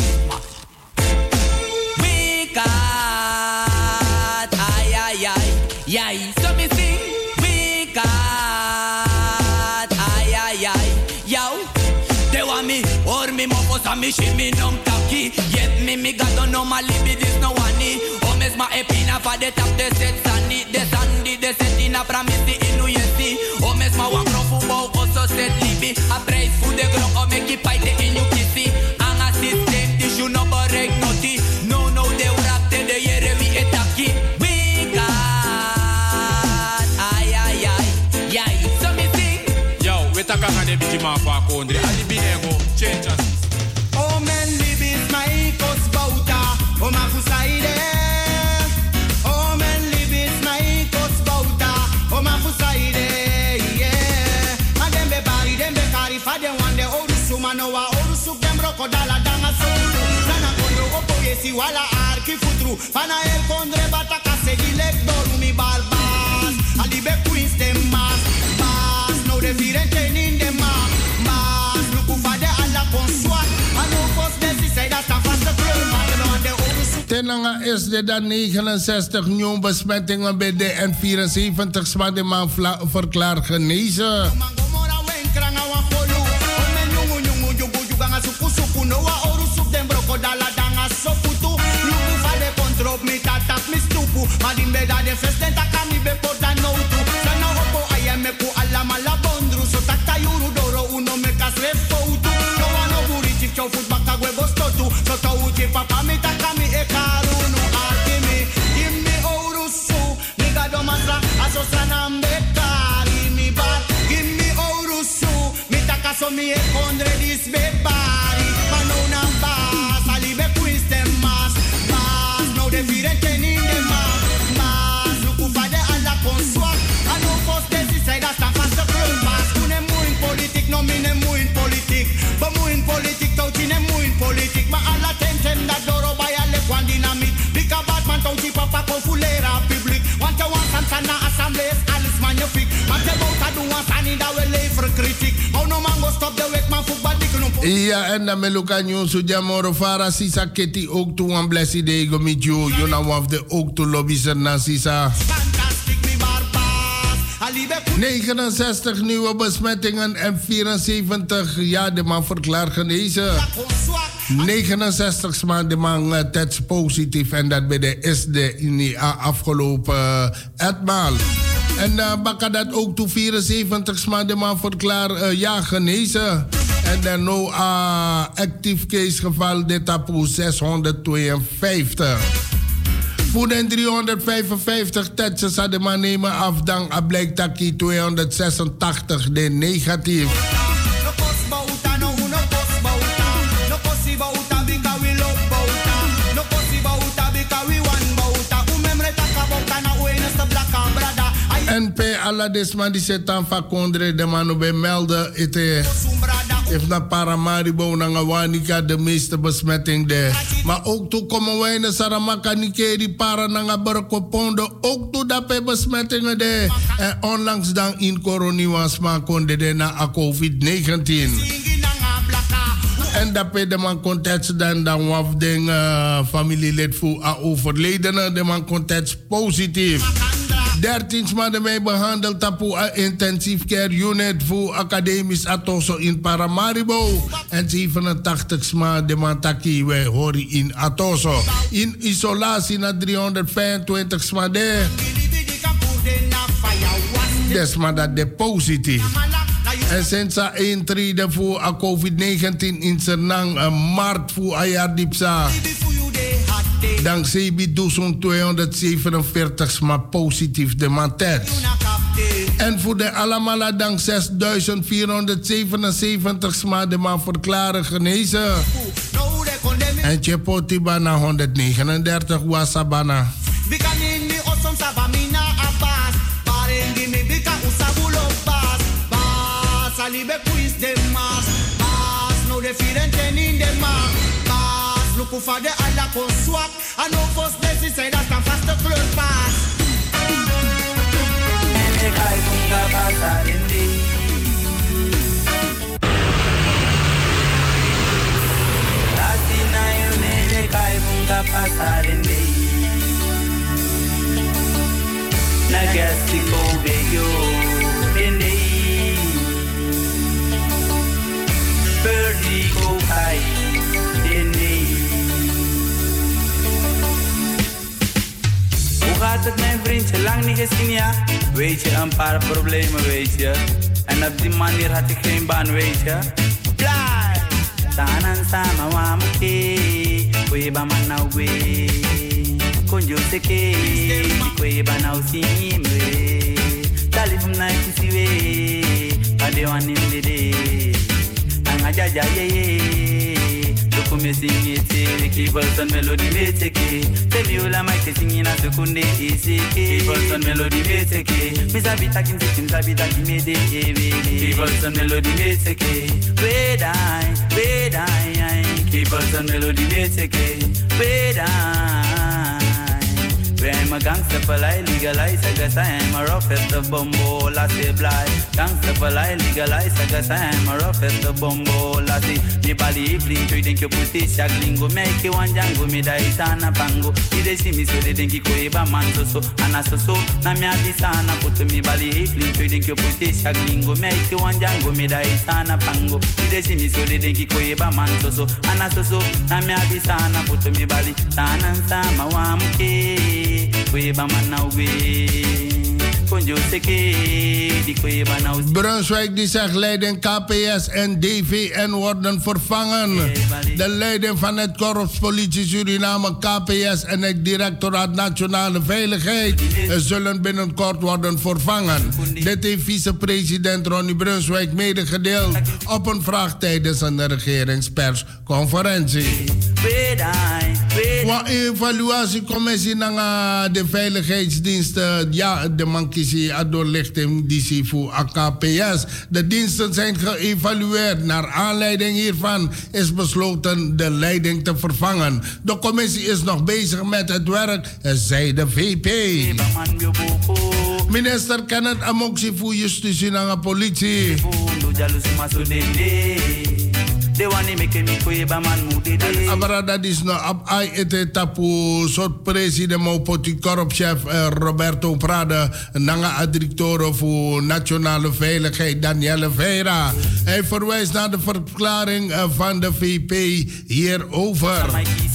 we got ay. So me sing we got ay. Yo. They want me or me mofo sa me shimmy nom taki. Yet me got no my libidis no one. O mesma epina pa de tap de set sandi de set in a promise in New Year's. O mesma wan grow fu bow also set libi. A praise fu de grow o make it fight in you kissy. Anga system this you no barek noti. No de urakte de yere vi etaki. We got ay. So me sing. Yo, we taka de biti ma fa Kondre. Ali binego change us. Oh men libis my kos bauta. O ma fusaide. Oh men libis my kos bauta. O ma fusaide. Yeah. Madembe bari dembe kari fa de wande oru suma no wa oru suk dem rokodala danga so. Sana kondro opo yesi wala arki futru. Fana el Kondre bataka segi lek doru mi balbas. Ali be queens dem mas. Bas no de virente in dem mas. Bas luku fa de alla conswat. Ano fos desi say dat sta vast de kleur. Tenanga is dit dan 69 nieuwe besmettingen bij de en 74 zwakke man verklaard genezen. Papa me takami e karunu alkimi. Give me orusu, niga domasra asosa nambekari mi bar. Give me orusu, mi takaso mi e Kondre dis bebari. Manona bas, alibe queens dem mas. Bas, no de virente in de mas. Bas, luku fade alla conswat. Ano fos desi say dat sta vast de kleur. Bas, kune muin politik, no mine muin politik. Ba muin politik, touchine muin politik. Ma alla tentem dat doro bij alle kwan dynamiet. Bika Batman touchi papa confulera publiek. Want je want Santana assemblees alles magnifiek. Want je wou dat doen Sani dat we leveren kritiek. Oh no mango stop de week man voetbal dik no. Ja en dan meluka nieuws zo jamoro fara sisa keti ook toe aan blessie de go met you. You know of the ook to lobby's na sisa. 69 nieuwe besmettingen en 74 de man verklaard genezen. 69 maanden man test positief en dat bij de eerste in de afgelopen etmaal. En bakka dat ook toe 74 maanden man verklaard genezen. En dan nu actief case geval dit tapoe 652. Voor de 355 tests hadden man nemen af, dan blijkt dat 286 de negatief. NP Aladesman die zit aan van Kondre, de man bij melden. If na Paramaribo na Wanika de meeste besmetting daar. Maar ook toen komen wij naar Saramaka Nikeri para na Barkopondo. Ook toen dat bij besmettingen daar. En onlangs dan in Coroniwasma konde de na COVID-19. En dat bij de man contact dan wafding familielid voor overledene. De man contact positief. 13 maanden mee behandeld op een intensive care unit voor academisch Atoso in Paramaribo. En 87 maanden de man taki wij horen in Atoso. In isolatie na 325 maanden. Desma dat de positief. En sinds 1 treden voor COVID-19 in Sernang maart voor Ayardipsa. Dan CB 247 maar positief de mantet. En voor de Alamala dan 6477 maar de man verklaren genezen. En Chepotiba na 139 wasabana. Salibe quiz de mas, bas no different in de mas, bas look for the alla con swap, and no first this is that can fast the club pass. And the guy kunga pasar in the Latina you ne the guy kunga pasar in the na gastico bello in the Birdie go high in me. Hoe gaat het mijn vriendje? Lang niet gezien ja? Weet je, een paar problemen weet je. En op die manier had ik geen baan weet je. Blij! Tanan sama wamuke. Kwe ba man nou we. Konjo seke. Kwe ba nou simwe. Talifum na kisiwe. Adewan in the day. Ajaja ye ye, loko me sing it, keep on melody me take. Tell you la my singing a sekunde easy. Keep on melody me take. Miss a bit taking sitting, a bit taking me day. Keep on melody me take. Wait I, keep on melody me take. Wait I. I'm a gangster for life, legalize, I guess I am a roughest of bumbo, lassie blind. Gangster for life, legalize, I guess I am a roughest of bumbo, lassie. Me bali bling, you think you put it, shaglingo, make you one jango, me da itana pango. They see me so they think you koeba man so, and so, na me abisana, put me bali bling, you think you put it, shaglingo, make you one jango, me da itana pango. They see me so they think you koeba man so, and so, na me abisana, put me bali, sana sama wamuke. Brunswijk die zegt leiding KPS en DVN worden vervangen. De leiding van het Korps Politie Suriname, KPS en het Directoraat Nationale Veiligheid zullen binnenkort worden vervangen. Dit heeft vicepresident Ronnie Brunswijk medegedeeld op een vraag tijdens een regeringspersconferentie. Een evaluatiecommissie naar de veiligheidsdiensten, ja, de mankisi doorlichting die voor KPS. De diensten zijn geëvalueerd. Naar aanleiding hiervan is besloten de leiding te vervangen. De commissie is nog bezig met het werk, zei de VP. Minister Kenneth Amoksi voor Justitie en Politie. Maar dat is nou op het tapu soort president Mopoti korpschef Roberto Prada nanga directeur voor nationale veiligheid Danielle Veira. Hij verwijst naar de verklaring van de VP hierover.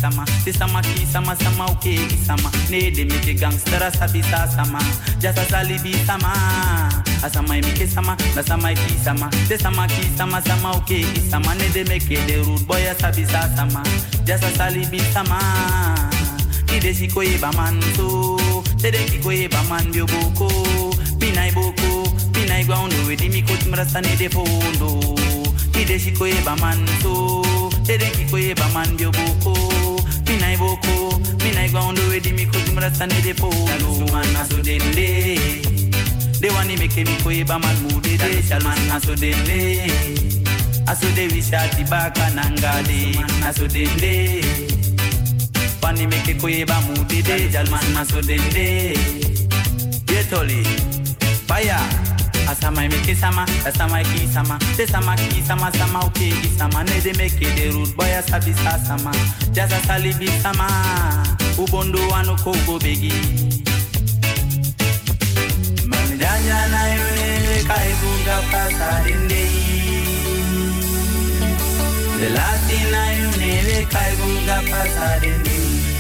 Make the root boy a sabisa sama, just a salibi sama. Ide shiko eba man so, tede kiko eba man bioboko. Pinai boko, pinai ground with the mikot mrasane de fondo. Ide shiko eba man so, tede kiko eba man bioboko. Pinai boko, pinai ground with the mikot mrasane de fondo. Man aso dende, de wani make me ko eba man mude de. Man aso dende. Aso de wishati baka nangade. Aso dende. Pani meke koye ba muti de. Jalman aso dende. Yetoli. Paya. Asama meke sama. Asama ki sama. De sama ki sama. Sama oke ki sama. Ne de meke de root boy asabi sa sama. Jaza salibi sama. Ubondo anu kogo begi. Manjanya na yune kai bunga pasarinde. De latina yune kai bunga pasarinde.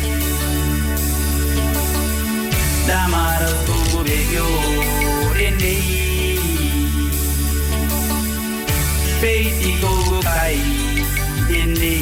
Damara kogo begi o rende. Feiti kogo kai rende.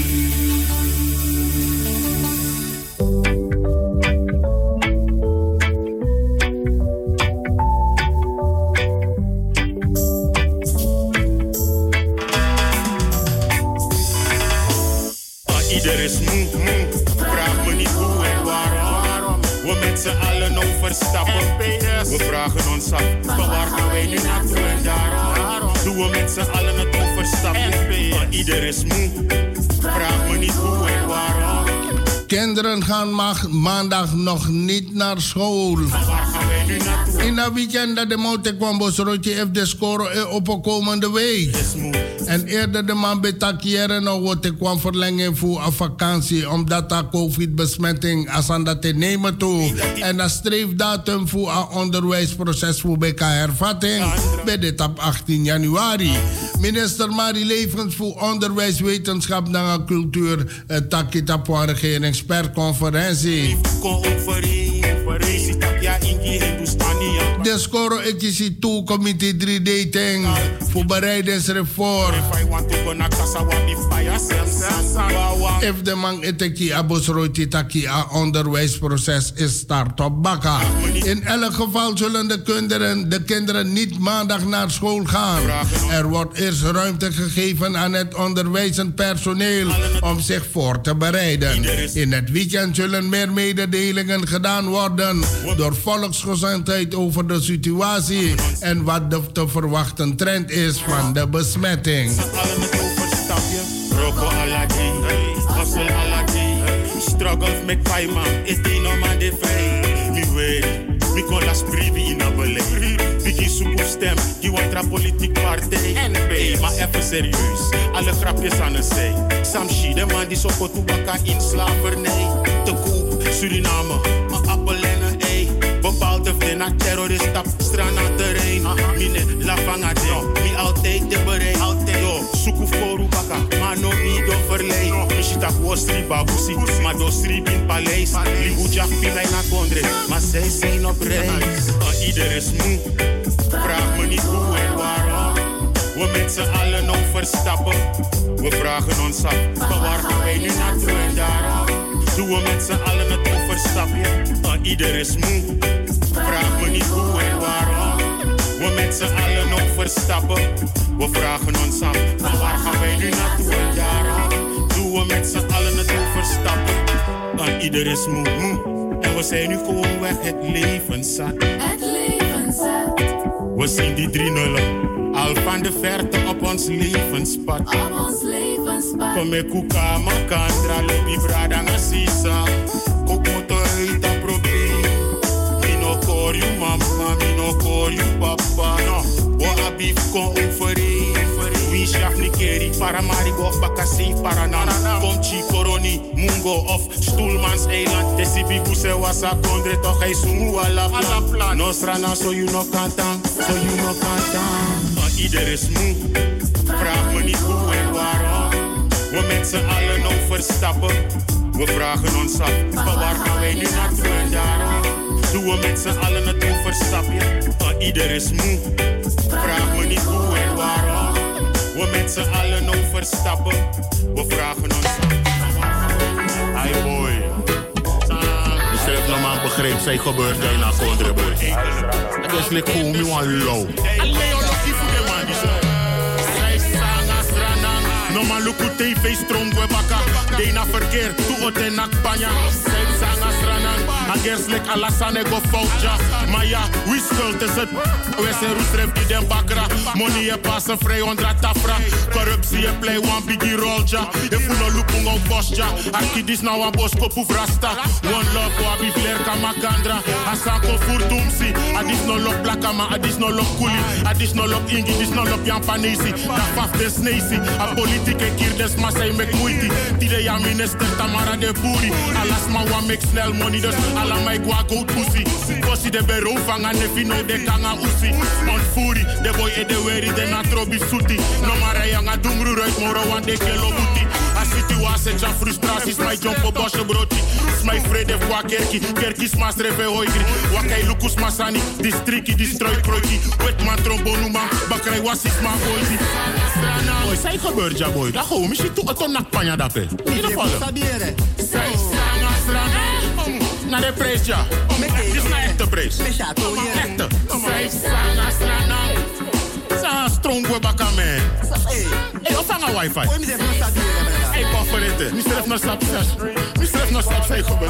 Ieder is moe, vraag me niet hoe en waarom. We met z'n allen overstappen. We vragen ons af, waar gaan wij nu naartoe en daarom doen we met z'n allen het overstappen. Ieder is moe, vraag me niet hoe en waarom. Kinderen gaan maandag nog niet naar school. In het weekend dat de motor kwam, Bosrotje heeft de score op de komende week. En eerder de man betakieren nog wat ik kwam verlengen voor een vakantie, omdat de COVID-besmetting aan dat te nemen toe. En dat streefdatum voor een onderwijsproces voor BK-hervatting bij de tap 18 januari. Minister Marie Levens voor Onderwijs, Wetenschap en Cultuur, takita voor een regeringspersconferentie. De score is toe comité 3 dating voor bereidingsreform. If de man eteki abosroti taki a onderwijsproces is start op bakka. In elk geval zullen de kinderen niet maandag naar school gaan. Er wordt eerst ruimte gegeven aan het onderwijzend personeel om zich voor te bereiden. In het weekend zullen meer mededelingen gedaan worden door volksgezondheid over de situatie en wat de te verwachten trend is van de besmetting. Struggles make pie man, is die no man de vrij. Mi weet, mi kon las privi in a beleid. Biggie soep stem, die want tra politiek partij. Hey, maar even serieus, alle grapjes aan de zij. Sam Shi, de man die soko toebaka in slavernij. Te koop, Suriname, maar appelenen, ey. Bepaalde vena terrorist op strand terrein. Mine la vangade, mi altijd te bereid. Yo, suku foru baka, maar no mi do verleid. Mi shita kwostri babusi, maar do strip in paleis. Libu jak pilai na kondre, maar zij zijn op reis. Ieder is moe, vraag me niet hoe en waarom. We met z'n allen overstappen. We vragen ons af, waar gaan wij nu naartoe en daarom doen we met z'n allen het overstapje. Ieder is moe, vraag me niet hoe en waarom. We met z'n allen overstappen. We vragen ons af, waar gaan wij nu naartoe en daarom doen we met z'n allen het overstappen. Ieder is moe, en we zijn nu gewoon weg het leven zat. Het leven zat. We zien die 3 nullen. Al van de verte op ons levenspad. Op ons levenspad. Kom ik kuka makandra lobi brada ngasisa. Ook moet uit dat probleem. Mi no call you mama, mi no call you papa. No, wo abif kon overeen. Wie schaf ni keri para marigo baka safe para nana. Kom chi koroni mungo of Stoelmans eiland. Desi bibuse wasa kondre toch hij sungu ala plan. Nostra na so you no kantan, so you no kantan. Ieder is moe, vraag me niet hoe en waarom. We met z'n allen overstappen. We vragen ons af, waar gaan wij nu naartoe en daarom doen we met z'n allen het overstapje. Ieder is moe, vraag me niet hoe en waarom. We met z'n allen overstappen. We vragen ons af. Hey boy. Je schrijft nog maar een begrip, zij gebeurt jij na kondre boy. Het is like hoe me one low. No man look at TV strong we baka. Dena verkeer, tu ote nak banya. Zij zanga stranan. Agers lek Alassane go foutja. Maar ja, wie schuld is het? We zijn roestref die den bakra. Money je passen vrij onder tafra. Corruptie je play one biggie rolja. Je voelt no lupung on bosja. Arkidis nou een bosko poef rasta. One love wabi flair kamakandra. Asanko furtumsi. Adis no lop plakama, adis no lop kuli. Adis no lop ingi, adis no lop jampanesi. Da faf des neisi. A politieke kier des masai mek moeiti. Tide ja minister Tamara de Buri. Alas ma wa make snel money dus. Ala mai gwa go pussy. Kosi de bureau vanga nefino de kanga usi. On furi, de boy e de weri de na trobi suti. No mara yanga dungru ruit moro wan de kelo buti. A situatie ja frustraties, my jump bosje broti. Smai vrede kwa kerki, kerki smas reve hoigri. Wakai lukus masani, distriki destroy kroiki. Wetman trombonu man, bakrai wasis man oizi. Boy, sai gebeurt ja boy. Da gewoon misschien toe het onak panja dape. In ieder geval. Sai strana strana. Na de prijs ja. Dit is na echte prijs. Echte. Sai strana strana. Sa strong we bakame. Hey, of hanga wifi. Hey, pafferete. Mister F no stap zes. Mister F no stap zei gebeurt.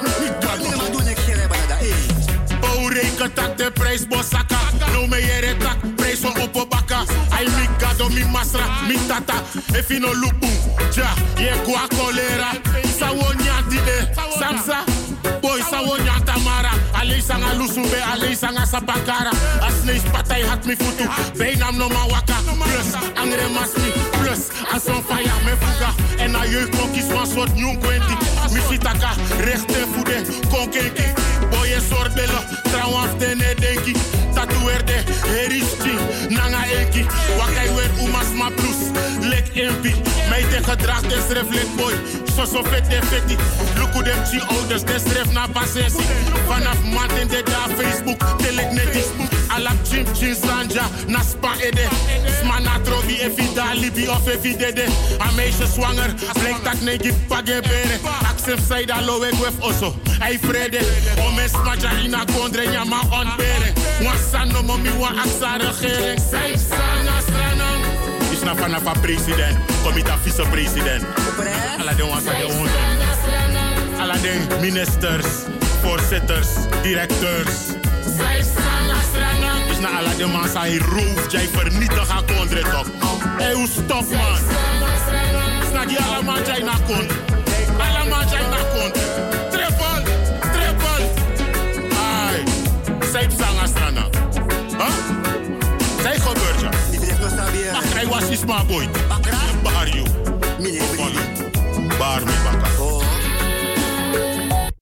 Reken tak de prijs bosaka. No me yere tak prijs van opobaka. Ay mi gado mi masra mi tata. If you no lupu, ja ye gua kolera. Sawonya dide samsa. Boy sawonya tamara. Alei sanga lusumbe alei sanga sabakara. Asneis patay hat mi futu. Beinam no ma waka. Plus angre masmi. Plus ason faya me fuga. En a jeugd konkis van soort nieuw kwenti. Mi sitaka rechte voede konkenki. Boy je sorbelo. Trouwens de ne denki. Tatuerde heristi. Nanga enki. Wakai wer umas ma plus. Lek empi. Mij te gedrag des reflect boy. So vet de fetti. Luku dem chi ouders des ref na basesi. Vanaf maanden de da Facebook. Telek netis. Alap chim chin sanja. Na spa ede. Smana trobi evida libi of evidede. A meisje zwanger. Blek tak negi page bere. Accept saida lowe gwef oso. Ay frede. Omes maja ina kondre nyama on bere. Wasano momi wa aksa regering. Zij sana strana. Is na vanaf president. Komita vice-president. Alla de wansa de honden. Alla de ministers, voorzitters, directeurs. Is na alla de mansa hij roof, jij vernietig haar kondre toch. Hey, hoe stop man. Is na die allemaal jij na kondre. Allemaal jij na kondre. Triple, triple. Ai, zij zanga strana. Huh? Zij gebeurt ja. Ach, hij was is maar boy.